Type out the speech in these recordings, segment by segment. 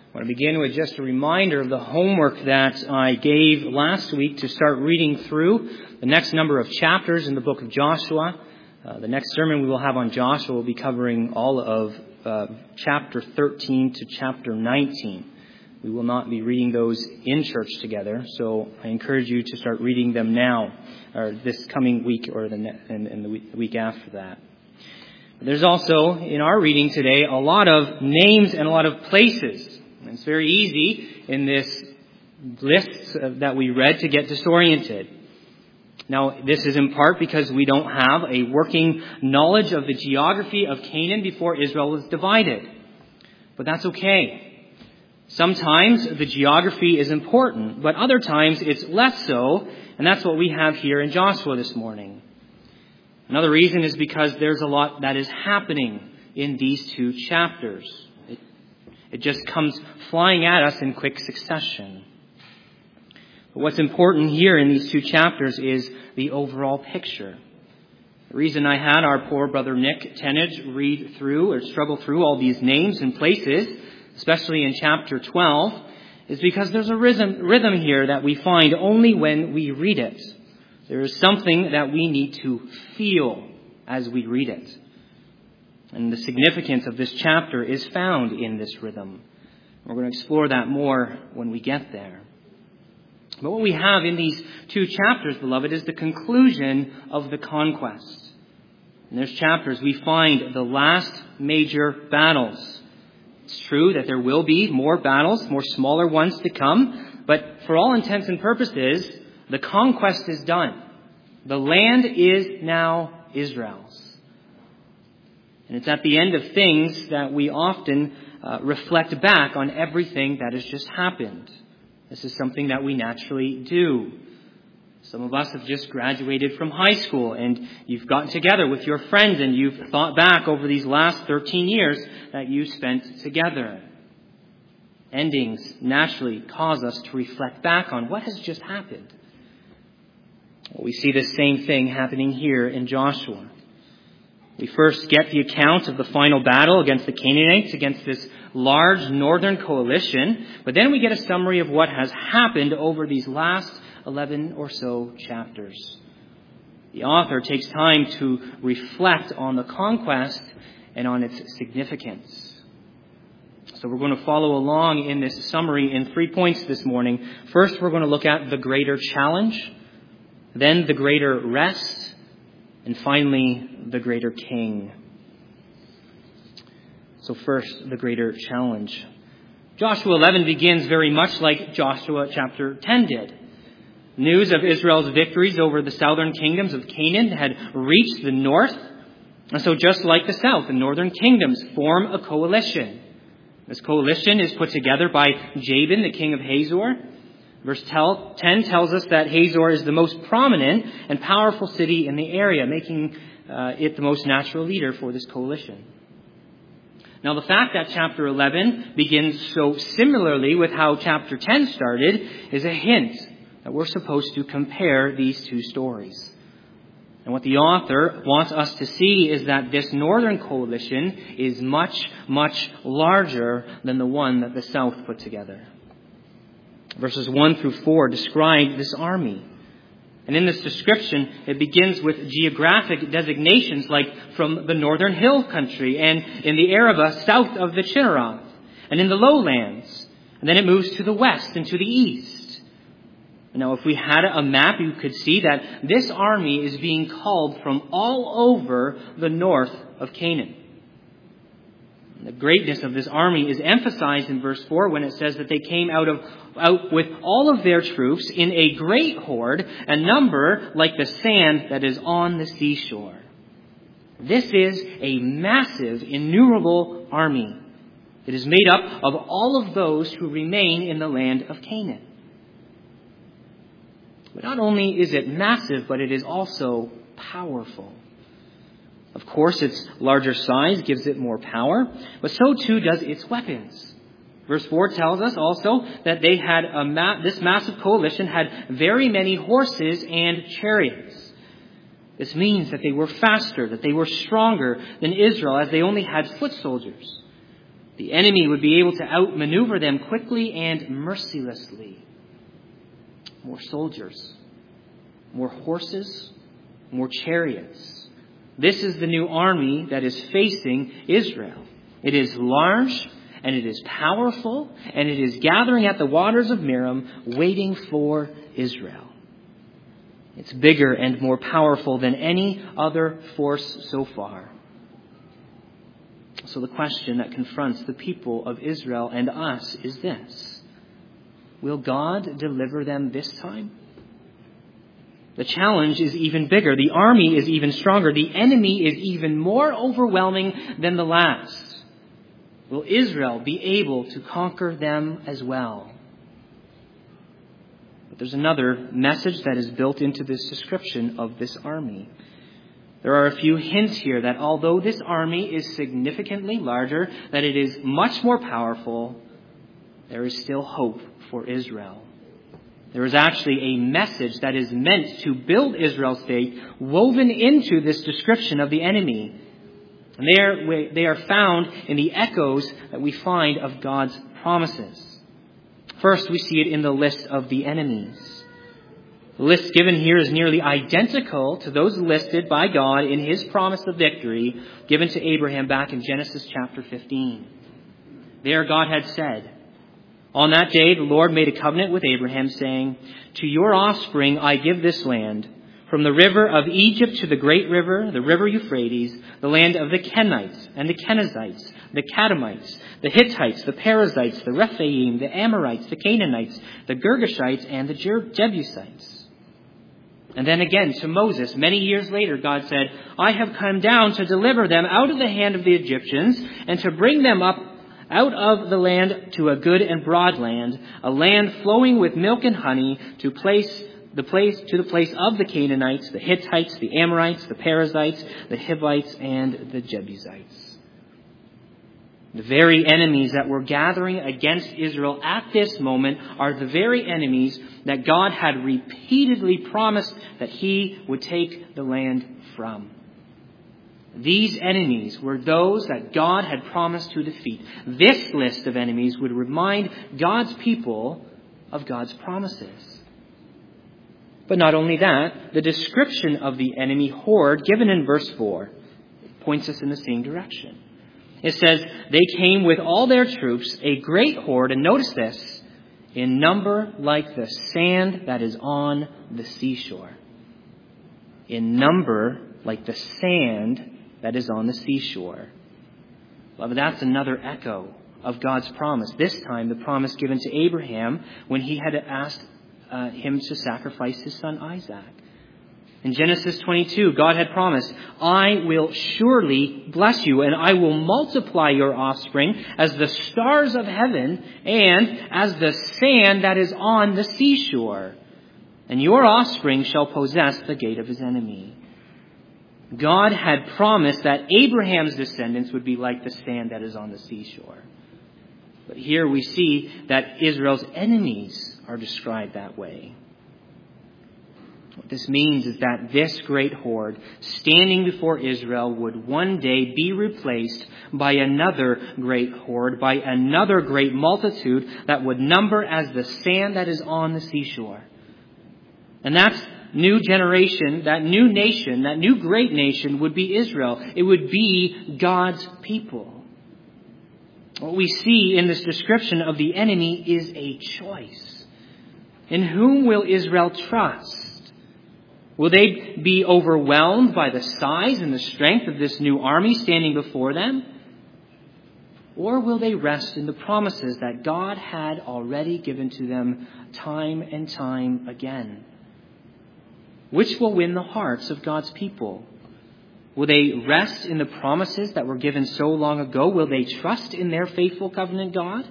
I want to begin with just a reminder of the homework that I gave last week to start reading through the next number of chapters in the book of Joshua. The next sermon we will have on Joshua will be covering all of chapter 13 to chapter 19. We will not be reading those in church together, so I encourage you to start reading them now, or this coming week, or the week after that. There's also, in our reading today, a lot of names and a lot of places. And it's very easy in this list that we read to get disoriented. Now, this is in part because we don't have a working knowledge of the geography of Canaan before Israel was divided. But that's okay. Sometimes the geography is important, but other times it's less so, and that's what we have here in Joshua this morning. Another reason is because there's a lot that is happening in these two chapters. It just comes flying at us in quick succession. But what's important here in these two chapters is the overall picture. The reason I had our poor brother Nick Tennage read through or struggle through all these names and places, especially in chapter 12, is because there's a rhythm here that we find only when we read it. There is something that we need to feel as we read it. And the significance of this chapter is found in this rhythm. We're going to explore that more when we get there. But what we have in these two chapters, beloved, is the conclusion of the conquest. In those chapters, we find the last major battles. It's true that there will be more battles, more smaller ones to come, but for all intents and purposes, the conquest is done. The land is now Israel's. And it's at the end of things that we often reflect back on everything that has just happened. This is something that we naturally do. Some of us have just graduated from high school, and you've gotten together with your friends and you've thought back over these last 13 years that you spent together. Endings naturally cause us to reflect back on what has just happened. Well, we see the same thing happening here in Joshua. We first get the account of the final battle against the Canaanites, against this large northern coalition. But then we get a summary of what has happened over these last 11 or so chapters. The author takes time to reflect on the conquest and on its significance. So we're going to follow along in this summary in 3 points this morning. First, we're going to look at the greater challenge, then the greater rest, and finally, the greater king. So first, the greater challenge. Joshua 11 begins very much like Joshua chapter 10 did. News of Israel's victories over the southern kingdoms of Canaan had reached the north. And so just like the south, the northern kingdoms form a coalition. This coalition is put together by Jabin, the king of Hazor. Verse 10 tells us that Hazor is the most prominent and powerful city in the area, making it the most natural leader for this coalition. Now, the fact that chapter 11 begins so similarly with how chapter 10 started is a hint that we're supposed to compare these two stories. And what the author wants us to see is that this northern coalition is much, much larger than the one that the south put together. Verses 1 through 4 describe this army. And in this description, it begins with geographic designations like from the northern hill country and in the Arabah south of the Chinneroth and in the lowlands. And then it moves to the west and to the east. Now, if we had a map, you could see that this army is being called from all over the north of Canaan. The greatness of this army is emphasized in verse 4 when it says that they came out with all of their troops in a great horde, a number like the sand that is on the seashore. This is a massive, innumerable army. It is made up of all of those who remain in the land of Canaan. But not only is it massive, but it is also powerful. Of course, its larger size gives it more power, but so too does its weapons. Verse 4 tells us also that they had this massive coalition had very many horses and chariots. This means that they were faster, that they were stronger than Israel, as they only had foot soldiers. The enemy would be able to outmaneuver them quickly and mercilessly. More soldiers, more horses, more chariots. This is the new army that is facing Israel. It is large, and it is powerful, and it is gathering at the waters of Merom, waiting for Israel. It's bigger and more powerful than any other force so far. So the question that confronts the people of Israel and us is this: will God deliver them this time? The challenge is even bigger. The army is even stronger. The enemy is even more overwhelming than the last. Will Israel be able to conquer them as well? But there's another message that is built into this description of this army. There are a few hints here that although this army is significantly larger, that it is much more powerful, there is still hope for Israel. There is actually a message that is meant to build Israel's faith woven into this description of the enemy. And they are found in the echoes that we find of God's promises. First, we see it in the list of the enemies. The list given here is nearly identical to those listed by God in his promise of victory given to Abraham back in Genesis chapter 15. There God had said, "On that day the Lord made a covenant with Abraham, saying, 'To your offspring I give this land, from the river of Egypt to the great river, the river Euphrates, the land of the Kenites and the Kenizzites, the Kadmonites, the Hittites, the Perizzites, the Rephaim, the Amorites, the Canaanites, the Girgashites, and the Jebusites.'" And then again to Moses, many years later, God said, "I have come down to deliver them out of the hand of the Egyptians and to bring them up out of the land to a good and broad land, a land flowing with milk and honey, to the place of the Canaanites, the Hittites, the Amorites, the Perizzites, the Hivites, and the Jebusites." The very enemies that were gathering against Israel at this moment are the very enemies that God had repeatedly promised that he would take the land from. These enemies were those that God had promised to defeat. This list of enemies would remind God's people of God's promises. But not only that, the description of the enemy horde given in verse 4 points us in the same direction. It says, "They came with all their troops, a great horde," and notice this, "in number like the sand that is on the seashore." In number like the sand that is on the seashore. Well, that's another echo of God's promise. This time, the promise given to Abraham when he had asked him to sacrifice his son Isaac. In Genesis 22, God had promised, "I will surely bless you, and I will multiply your offspring as the stars of heaven and as the sand that is on the seashore. And your offspring shall possess the gate of his enemy." God had promised that Abraham's descendants would be like the sand that is on the seashore. But here we see that Israel's enemies are described that way. What this means is that this great horde standing before Israel would one day be replaced by another great horde, by another great multitude that would number as the sand that is on the seashore. And that new generation, that new nation, that new great nation would be Israel. It would be God's people. What we see in this description of the enemy is a choice. In whom will Israel trust? Will they be overwhelmed by the size and the strength of this new army standing before them? Or will they rest in the promises that God had already given to them time and time again? Which will win the hearts of God's people? Will they rest in the promises that were given so long ago? Will they trust in their faithful covenant God?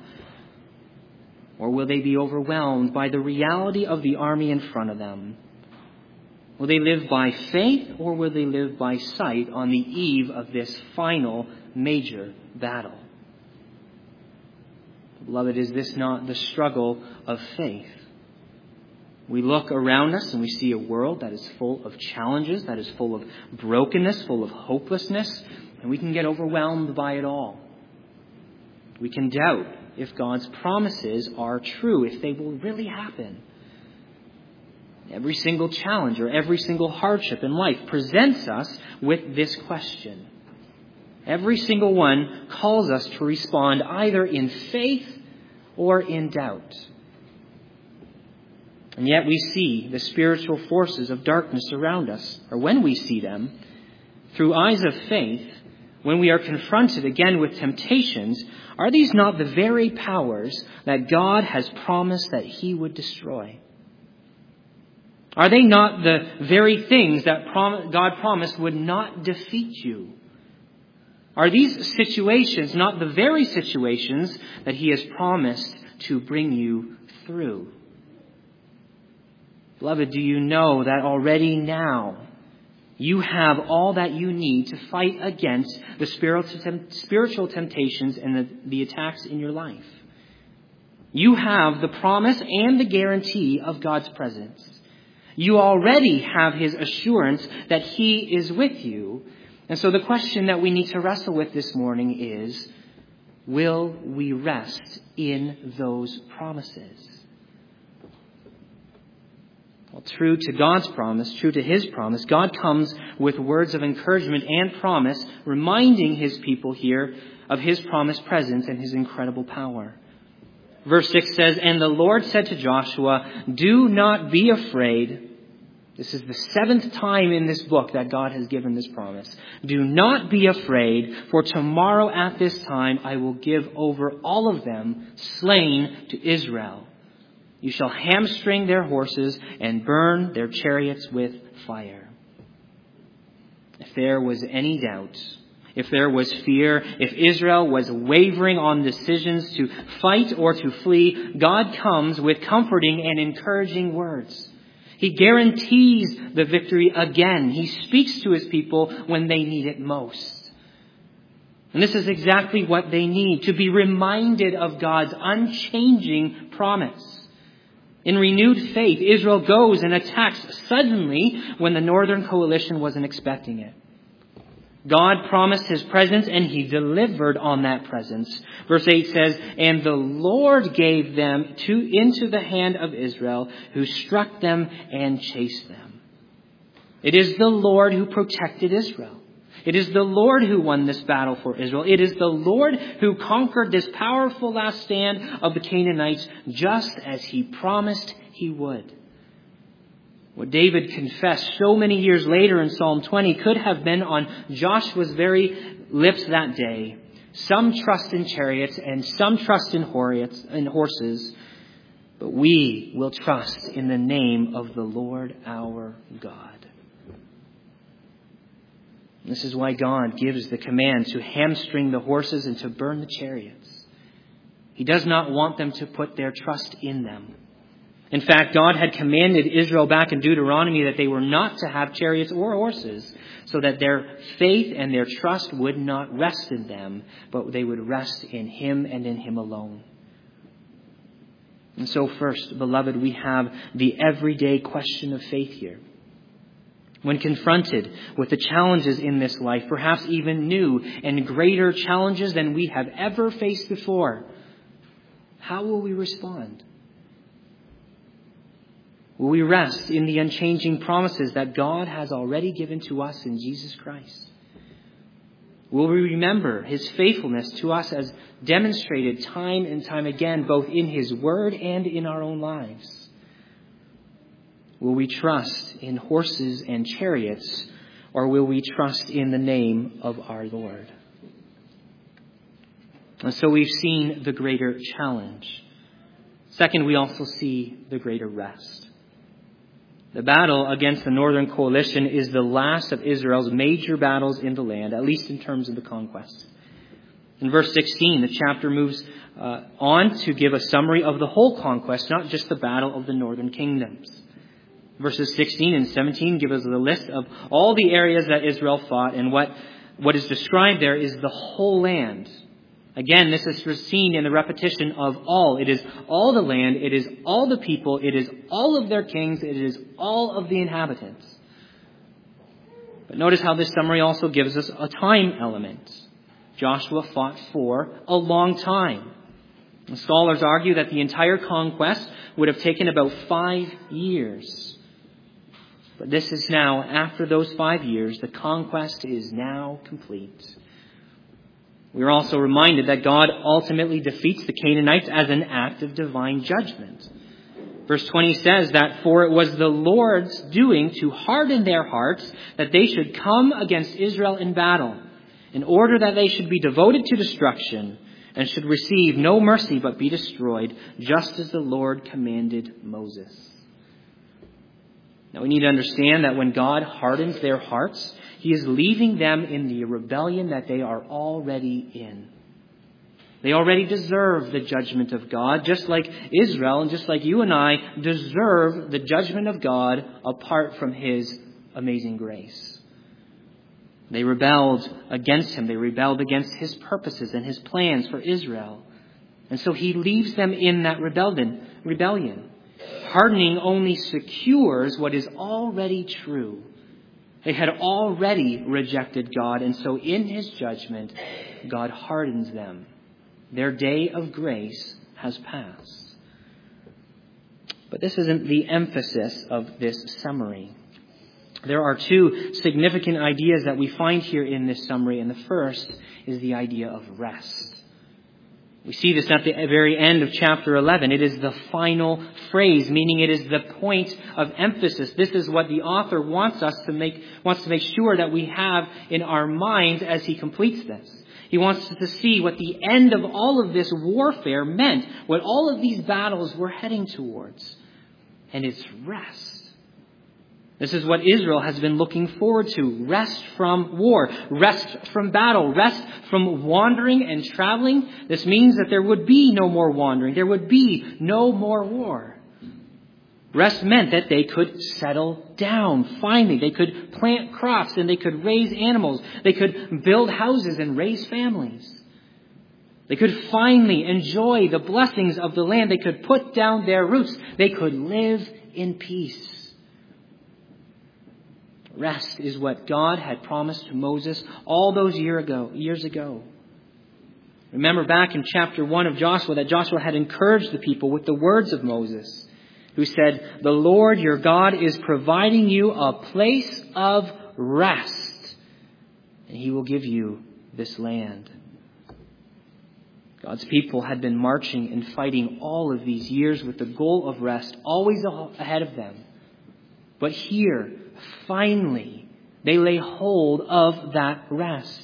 Or will they be overwhelmed by the reality of the army in front of them? Will they live by faith, or will they live by sight on the eve of this final major battle? Beloved, is this not the struggle of faith? We look around us and we see a world that is full of challenges, that is full of brokenness, full of hopelessness, and we can get overwhelmed by it all. We can doubt if God's promises are true, if they will really happen. Every single challenge or every single hardship in life presents us with this question. Every single one calls us to respond either in faith or in doubt. And yet we see the spiritual forces of darkness around us, or when we see them, through eyes of faith, when we are confronted again with temptations, are these not the very powers that God has promised that He would destroy? Are they not the very things that God promised would not defeat you? Are these situations not the very situations that He has promised to bring you through? Beloved, do you know that already now you have all that you need to fight against the spiritual temptations and the attacks in your life? You have the promise and the guarantee of God's presence. You already have His assurance that He is with you. And so the question that we need to wrestle with this morning is, will we rest in those promises? Well, true to God's promise, true to His promise, God comes with words of encouragement and promise, reminding His people here of His promised presence and His incredible power. Verse 6 says, "And the Lord said to Joshua, 'Do not be afraid.'" This is the 7th time in this book that God has given this promise. "Do not be afraid, for tomorrow at this time I will give over all of them slain to Israel. You shall hamstring their horses and burn their chariots with fire." If there was any doubt, if there was fear, if Israel was wavering on decisions to fight or to flee, God comes with comforting and encouraging words. He guarantees the victory again. He speaks to His people when they need it most. And this is exactly what they need, to be reminded of God's unchanging promise. In renewed faith, Israel goes and attacks suddenly when the northern coalition wasn't expecting it. God promised His presence and He delivered on that presence. Verse 8 says, "And the Lord gave them into the hand of Israel, who struck them and chased them." It is the Lord who protected Israel. It is the Lord who won this battle for Israel. It is the Lord who conquered this powerful last stand of the Canaanites, just as He promised He would. What David confessed so many years later in Psalm 20 could have been on Joshua's very lips that day. Some trust in chariots and some trust in horses, but we will trust in the name of the Lord our God. This is why God gives the command to hamstring the horses and to burn the chariots. He does not want them to put their trust in them. In fact, God had commanded Israel back in Deuteronomy that they were not to have chariots or horses, so that their faith and their trust would not rest in them, but they would rest in Him and in Him alone. And so first, beloved, we have the everyday question of faith here. When confronted with the challenges in this life, perhaps even new and greater challenges than we have ever faced before, how will we respond? Will we rest in the unchanging promises that God has already given to us in Jesus Christ? Will we remember His faithfulness to us as demonstrated time and time again, both in His Word and in our own lives? Will we trust in horses and chariots, or will we trust in the name of our Lord? And so we've seen the greater challenge. Second, we also see the greater rest. The battle against the northern coalition is the last of Israel's major battles in the land, at least in terms of the conquest. In verse 16, the chapter moves on to give a summary of the whole conquest, not just the battle of the northern kingdoms. Verses 16 and 17 give us a list of all the areas that Israel fought, and what is described there is the whole land. Again, this is seen in the repetition of all. It is all the land, it is all the people, it is all of their kings, it is all of the inhabitants. But notice how this summary also gives us a time element. Joshua fought for a long time. The scholars argue that the entire conquest would have taken about 5 years. But this is now, after those 5 years, the conquest is now complete. We are also reminded that God ultimately defeats the Canaanites as an act of divine judgment. Verse 20 says that, "For it was the Lord's doing to harden their hearts, that they should come against Israel in battle, in order that they should be devoted to destruction, and should receive no mercy but be destroyed, just as the Lord commanded Moses." Now we need to understand that when God hardens their hearts, He is leaving them in the rebellion that they are already in. They already deserve the judgment of God, just like Israel and just like you and I deserve the judgment of God apart from His amazing grace. They rebelled against Him. They rebelled against His purposes and His plans for Israel. And so He leaves them in that rebellion. Hardening only secures what is already true. They had already rejected God, and so in His judgment, God hardens them. Their day of grace has passed. But this isn't the emphasis of this summary. There are two significant ideas that we find here in this summary, and the first is the idea of rest. We see this at the very end of chapter 11. It is the final phrase, meaning it is the point of emphasis. This is what the author wants to make sure that we have in our minds as he completes this. He wants us to see what the end of all of this warfare meant, what all of these battles were heading towards. And it's rest. This is what Israel has been looking forward to. Rest from war, rest from battle, rest from wandering and traveling. This means that there would be no more wandering. There would be no more war. Rest meant that they could settle down. Finally, they could plant crops and they could raise animals. They could build houses and raise families. They could finally enjoy the blessings of the land. They could put down their roots. They could live in peace. Rest is what God had promised to Moses all those years ago. Remember back in chapter 1 of Joshua that Joshua had encouraged the people with the words of Moses, who said, "The Lord your God is providing you a place of rest, and He will give you this land." God's people had been marching and fighting all of these years with the goal of rest always ahead of them. But here, finally, they lay hold of that rest.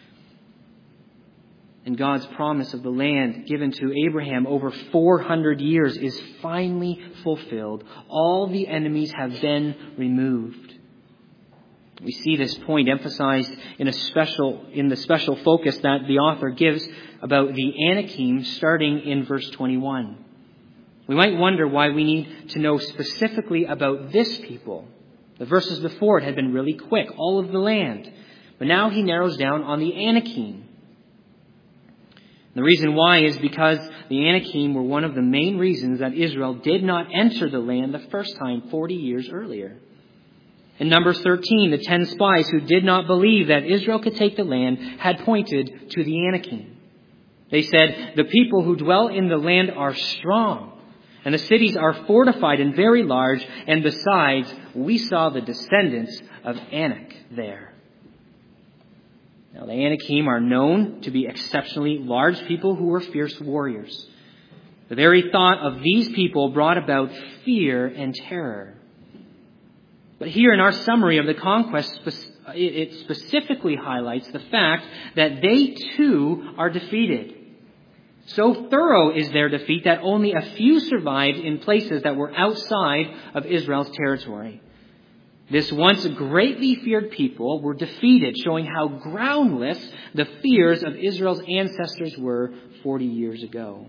And God's promise of the land given to Abraham over 400 years is finally fulfilled. All the enemies have been removed. We see this point emphasized in the special focus that the author gives about the Anakim starting in verse 21. We might wonder why we need to know specifically about this people. The verses before it had been really quick, all of the land. But now he narrows down on the Anakim. The reason why is because the Anakim were one of the main reasons that Israel did not enter the land the first time 40 years earlier. In Numbers 13, the 10 spies who did not believe that Israel could take the land had pointed to the Anakim. They said, "The people who dwell in the land are strong, and the cities are fortified and very large, and besides, we saw the descendants of Anak there." Now, the Anakim are known to be exceptionally large people who were fierce warriors. The very thought of these people brought about fear and terror. But here in our summary of the conquest, it specifically highlights the fact that they too are defeated. So thorough is their defeat that only a few survived in places that were outside of Israel's territory. This once greatly feared people were defeated, showing how groundless the fears of Israel's ancestors were 40 years ago.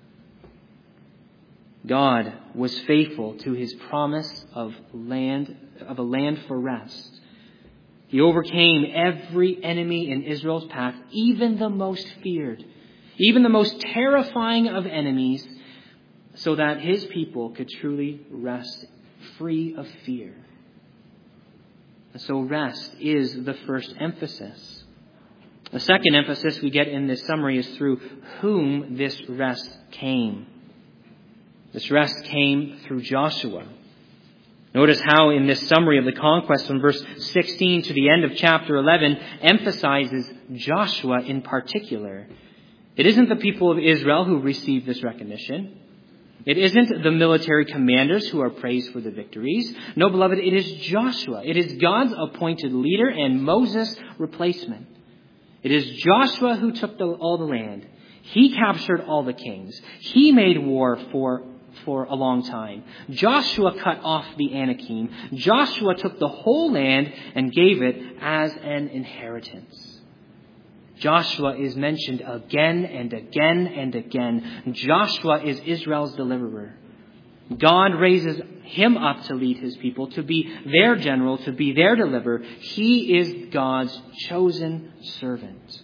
God was faithful to His promise of a land for rest. He overcame every enemy in Israel's path, even the most feared, even the most terrifying of enemies, so that His people could truly rest free of fear. So rest is the first emphasis. The second emphasis we get in this summary is through whom this rest came. This rest came through Joshua. Notice how in this summary of the conquest from verse 16 to the end of chapter 11 emphasizes Joshua in particular. It isn't the people of Israel who receive this recognition. It isn't the military commanders who are praised for the victories. No, beloved, it is Joshua. It is God's appointed leader and Moses' replacement. It is Joshua who took all the land. He captured all the kings. He made war for a long time. Joshua cut off the Anakim. Joshua took the whole land and gave it as an inheritance. Joshua is mentioned again and again and again. Joshua is Israel's deliverer. God raises him up to lead his people, to be their general, to be their deliverer. He is God's chosen servant.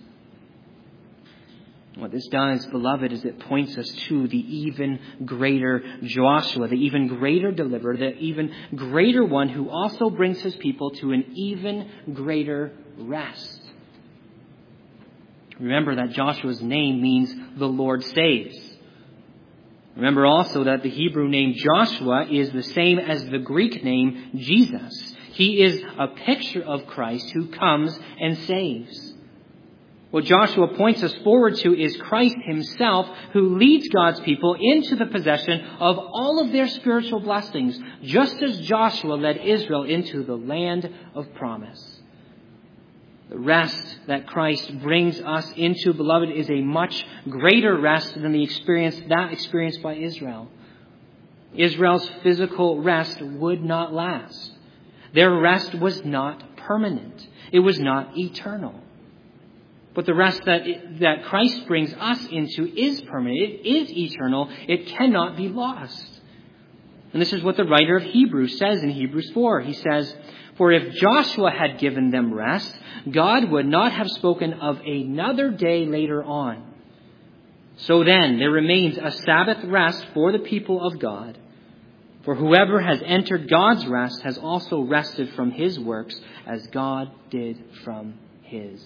What this does, beloved, is it points us to the even greater Joshua, the even greater deliverer, the even greater one who also brings his people to an even greater rest. Remember that Joshua's name means the Lord saves. Remember also that the Hebrew name Joshua is the same as the Greek name Jesus. He is a picture of Christ who comes and saves. What Joshua points us forward to is Christ himself, who leads God's people into the possession of all of their spiritual blessings, just as Joshua led Israel into the land of promise. The rest that Christ brings us into, beloved, is a much greater rest than the experience experienced by Israel. Israel's physical rest would not last. Their rest was not permanent. It was not eternal. But the rest that Christ brings us into is permanent. It is eternal. It cannot be lost. And this is what the writer of Hebrews says in Hebrews 4. He says, "For if Joshua had given them rest, God would not have spoken of another day later on. So then, there remains a Sabbath rest for the people of God. For whoever has entered God's rest has also rested from his works as God did from his."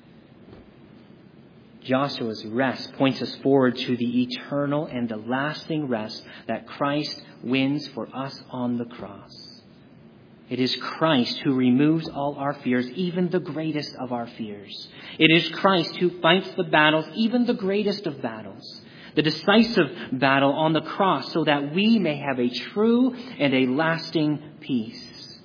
Joshua's rest points us forward to the eternal and the lasting rest that Christ wins for us on the cross. It is Christ who removes all our fears, even the greatest of our fears. It is Christ who fights the battles, even the greatest of battles, the decisive battle on the cross, so that we may have a true and a lasting peace.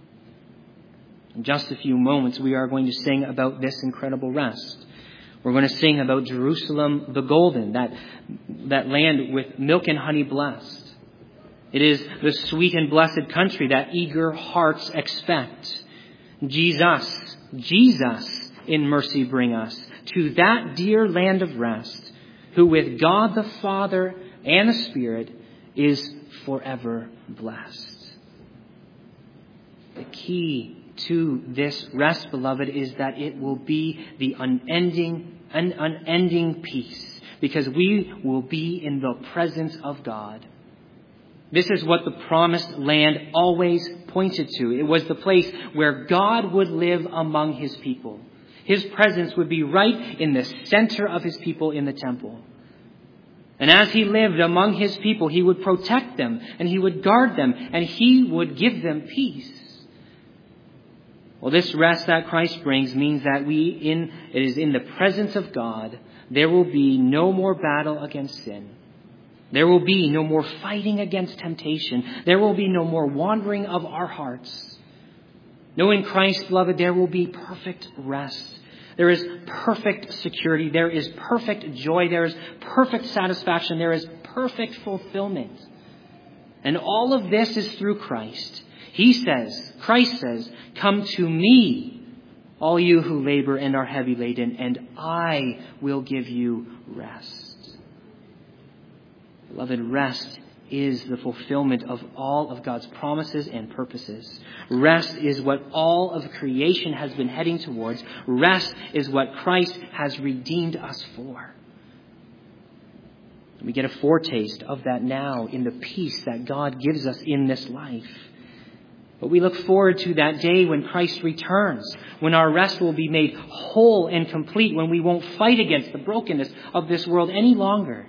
In just a few moments, we are going to sing about this incredible rest. We're going to sing about Jerusalem the Golden, that land with milk and honey blessed. It is the sweet and blessed country that eager hearts expect. Jesus in mercy bring us to that dear land of rest, who with God the Father and the Spirit is forever blessed. The key to this rest, beloved, is that it will be the unending peace, because we will be in the presence of God. This is what the promised land always pointed to. It was the place where God would live among his people. His presence would be right in the center of his people in the temple. And as he lived among his people, he would protect them and he would guard them and he would give them peace. Well, this rest that Christ brings means that it is in the presence of God. There will be no more battle against sin. There will be no more fighting against temptation. There will be no more wandering of our hearts. No, in Christ, beloved, there will be perfect rest. There is perfect security. There is perfect joy. There is perfect satisfaction. There is perfect fulfillment. And all of this is through Christ. Christ says, "Come to me, all you who labor and are heavy laden, and I will give you rest." Beloved, rest is the fulfillment of all of God's promises and purposes. Rest is what all of creation has been heading towards. Rest is what Christ has redeemed us for. We get a foretaste of that now in the peace that God gives us in this life. But we look forward to that day when Christ returns, when our rest will be made whole and complete, when we won't fight against the brokenness of this world any longer.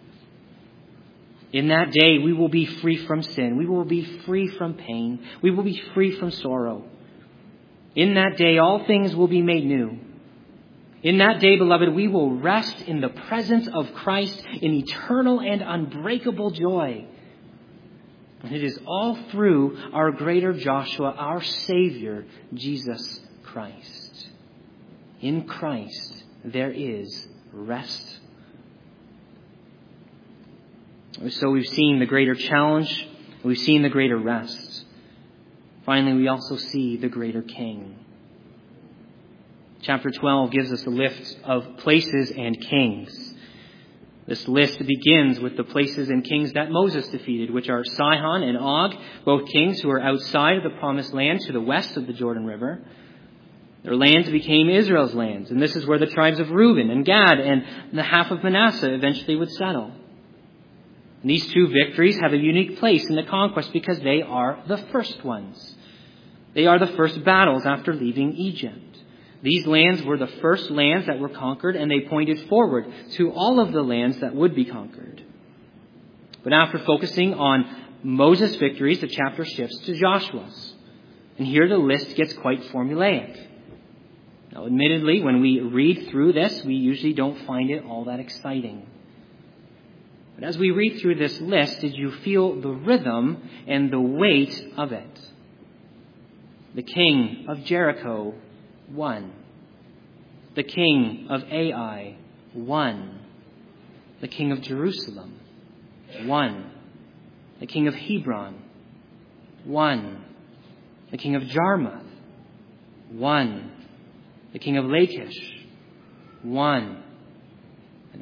In that day, we will be free from sin. We will be free from pain. We will be free from sorrow. In that day, all things will be made new. In that day, beloved, we will rest in the presence of Christ in eternal and unbreakable joy. And it is all through our greater Joshua, our Savior, Jesus Christ. In Christ, there is rest. So we've seen the greater challenge, we've seen the greater rest. Finally, we also see the greater King. Chapter 12 gives us a list of places and kings. This list begins with the places and kings that Moses defeated, which are Sihon and Og, both kings who are outside of the promised land to the west of the Jordan River. Their lands became Israel's lands, and this is where the tribes of Reuben and Gad and the half of Manasseh eventually would settle. And these two victories have a unique place in the conquest because they are the first ones. They are the first battles after leaving Egypt. These lands were the first lands that were conquered, and they pointed forward to all of the lands that would be conquered. But after focusing on Moses' victories, the chapter shifts to Joshua's. And here the list gets quite formulaic. Now, admittedly, when we read through this, we usually don't find it all that exciting. But as we read through this list, did you feel the rhythm and the weight of it? The king of Jericho won. The king of Ai won. The king of Jerusalem won. The king of Hebron won. The king of Jarmuth won. The king of Lachish won. And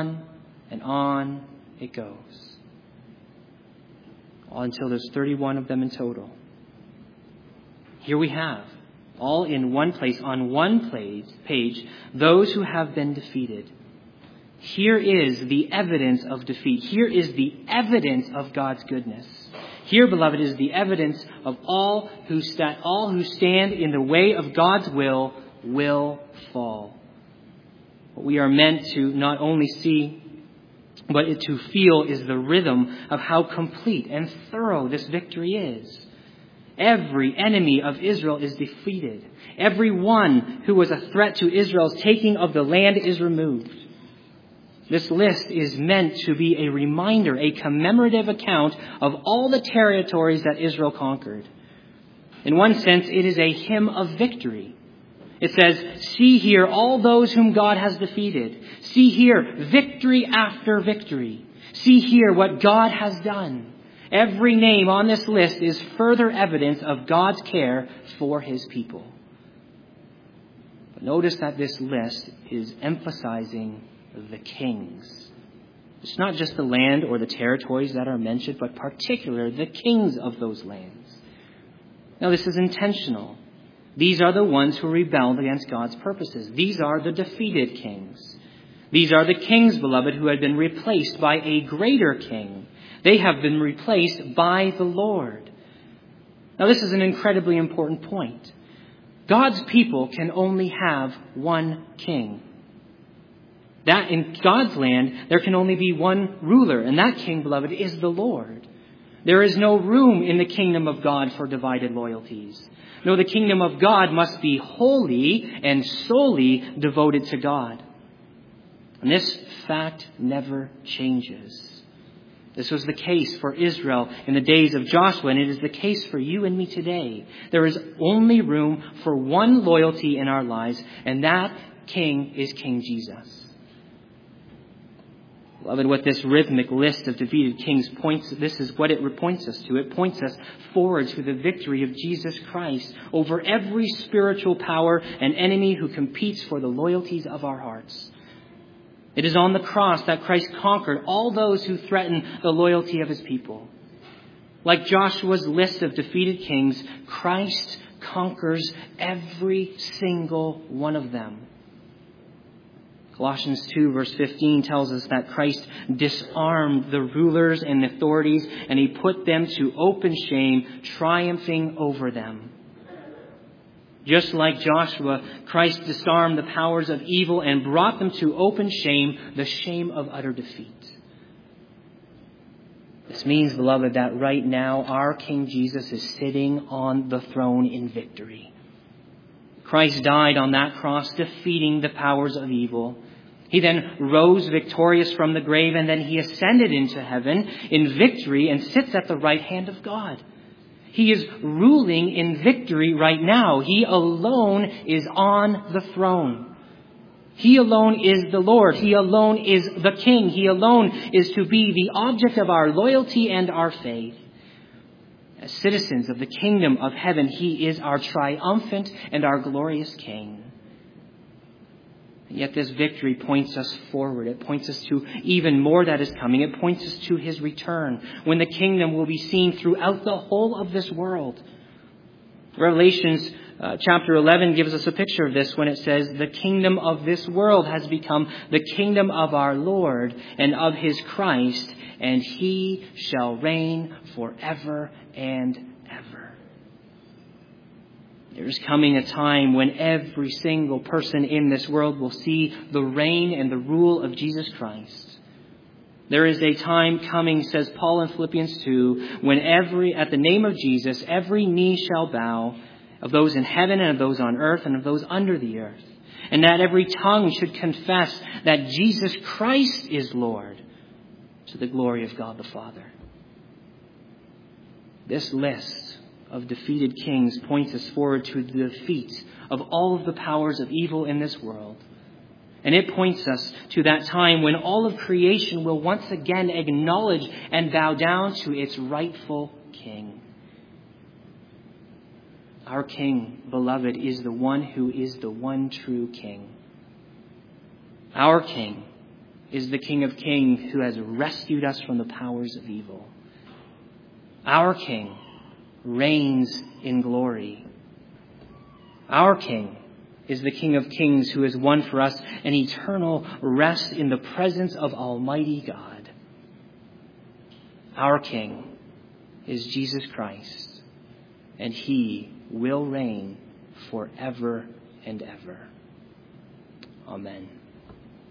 on it goes. All until there's 31 of them in total. Here we have, all in one place, on one page, those who have been defeated. Here is the evidence of defeat. Here is the evidence of God's goodness. Here, beloved, is the evidence of all who stand in the way of God's will fall. What we are meant to not only see, but to feel is the rhythm of how complete and thorough this victory is. Every enemy of Israel is defeated. Every one who was a threat to Israel's taking of the land is removed. This list is meant to be a reminder, a commemorative account of all the territories that Israel conquered. In one sense, it is a hymn of victory. It says, see here all those whom God has defeated. See here victory after victory. See here what God has done. Every name on this list is further evidence of God's care for his people. But notice that this list is emphasizing the kings. It's not just the land or the territories that are mentioned, but particularly the kings of those lands. Now, this is intentional. These are the ones who rebelled against God's purposes. These are the defeated kings. These are the kings, beloved, who had been replaced by a greater king. They have been replaced by the Lord. Now, this is an incredibly important point. God's people can only have one king. That in God's land, there can only be one ruler, and that king, beloved, is the Lord. There is no room in the kingdom of God for divided loyalties. No, the kingdom of God must be wholly and solely devoted to God. And this fact never changes. This was the case for Israel in the days of Joshua, and it is the case for you and me today. There is only room for one loyalty in our lives, and that king is King Jesus. Beloved, what this rhythmic list of defeated kings this is what it points us to. It points us forward to the victory of Jesus Christ over every spiritual power and enemy who competes for the loyalties of our hearts. It is on the cross that Christ conquered all those who threaten the loyalty of his people. Like Joshua's list of defeated kings, Christ conquers every single one of them. Colossians 2 verse 15 tells us that Christ disarmed the rulers and authorities, and he put them to open shame, triumphing over them. Just like Joshua, Christ disarmed the powers of evil and brought them to open shame, the shame of utter defeat. This means, beloved, that right now our King Jesus is sitting on the throne in victory. Christ died on that cross, defeating the powers of evil. He then rose victorious from the grave, and then he ascended into heaven in victory and sits at the right hand of God. He is ruling in victory right now. He alone is on the throne. He alone is the Lord. He alone is the King. He alone is to be the object of our loyalty and our faith. As citizens of the kingdom of heaven, he is our triumphant and our glorious King. And yet this victory points us forward. It points us to even more that is coming. It points us to his return, when the kingdom will be seen throughout the whole of this world. Revelations chapter 11 gives us a picture of this when it says, "The kingdom of this world has become the kingdom of our Lord and of his Christ, and he shall reign forever and ever." There is coming a time when every single person in this world will see the reign and the rule of Jesus Christ. There is a time coming, says Paul in Philippians 2, when at the name of Jesus, every knee shall bow, of those in heaven and of those on earth and of those under the earth. And that every tongue should confess that Jesus Christ is Lord, to the glory of God the Father. This list of defeated kings points us forward to the defeat of all of the powers of evil in this world. And it points us to that time when all of creation will once again acknowledge and bow down to its rightful King. Our King, beloved, is the one who is the one true King. Our King is the King of Kings who has rescued us from the powers of evil. Our King reigns in glory. Our King is the King of Kings who has won for us an eternal rest in the presence of Almighty God. Our King is Jesus Christ, and he will reign forever and ever. Amen.